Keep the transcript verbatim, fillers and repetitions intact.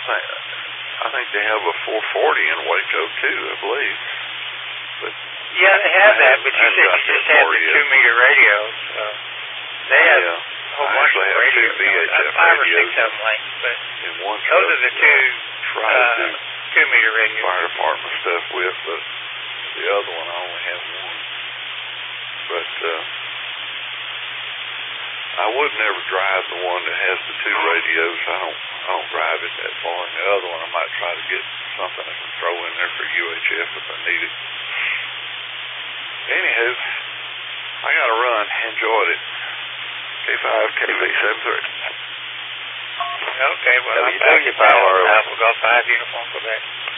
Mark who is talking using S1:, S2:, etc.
S1: think I think they have a four forty in Waco too, I believe. But
S2: yeah, they have that. But you said you just had the two meter radios. So they have
S1: yeah.
S2: a whole bunch of radios.
S1: V H F
S2: five or
S1: radios
S2: six of them linked, but
S1: in one
S2: those are the two
S1: try
S2: uh,
S1: to do
S2: two meter radios.
S1: Fire department stuff with, but the other one I only have one. But uh, I would never drive the one that has the two radios. I don't I don't drive it that far. And the other one I might try to get something I can throw in there for U H F if I need it. Anywho, I gotta run. Enjoyed it. K five K V seven three.
S2: Okay, well, I'm back at Golf five uniform Quebec.